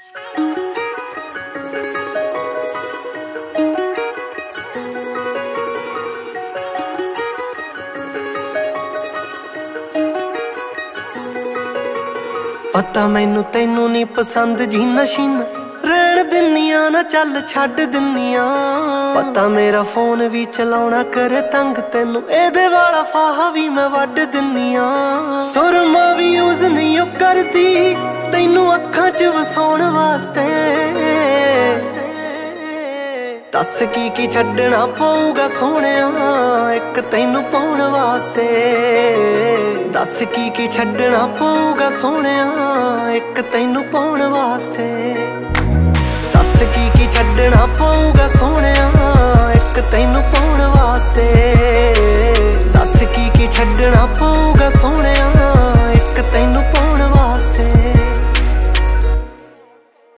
पता मैनू तैनू नी पसंद जी नशीन रहन दिन्नियां ना चल छड्ड दिन्नियां। पता मेरा फोन भी चलाउणा करे तंग तैनू एदे वाला फाहा भी मैं वड्ड दिन्नियां। सुरमा भी यूज नहीं ओ करदी तैनू अखां च वसाउण वास्ते। दस की छड्डना पऊगा सोहणिया एक तैनू पाउण वास्ते। दस की छड्डना पऊगा सोहणिया एक तैनू पाउण वास्ते। दस की छड्डना पऊगा सोहणिया एक तैनू पाउण वास्ते। दस की छड्डना पऊगा सोहणिया एक तैनू